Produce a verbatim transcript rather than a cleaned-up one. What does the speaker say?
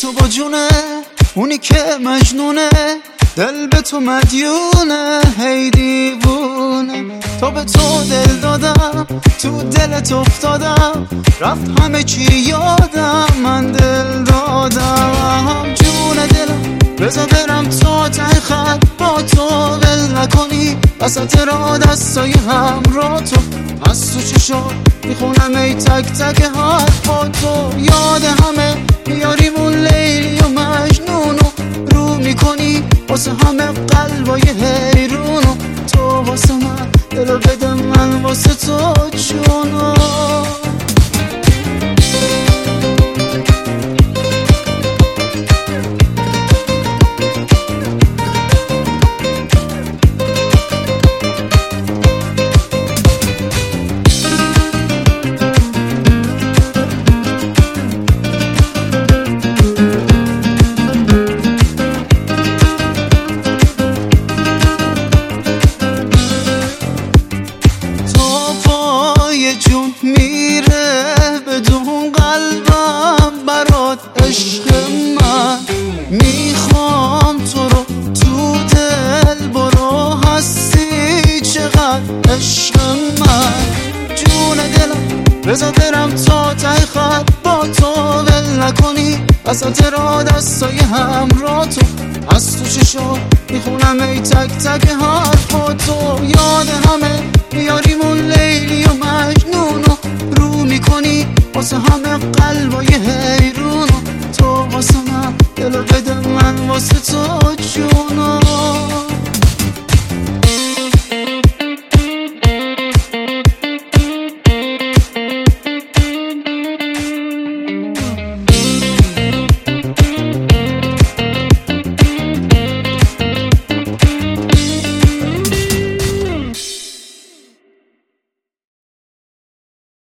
تو با جونه، اونی که مجنونه، دل به تو مدیونه، هی دیوونه. تو به تو دل دادم، تو دلت افتادم، رفت همه چی یادم، من دل دادم. جون دلم بذار برم تا ته خط، با تو ول نکنی وسط را دستای همراه تو. از تو چشا میخونم ای تک تک حرف، با تو یاد همه میاریمون لیلی و مجنونو، رو میکنی واسه همه قلبای حیرونو. تو واسه من دلو بده، من واسه تو جونو. جون میره بدون قلبم برات عشق من، میخوام تو رو تو دل برو، هستی چقدر عشق من. جون دلم بذار برم تا ته خط، با تو ول نکنی وسط را دستای همراه تو. از تو چشا میخونم ای تک تک حرف، با تو یاد همه میاریمون لیلی و مجنونو، رو میکنی واسه همه قلبای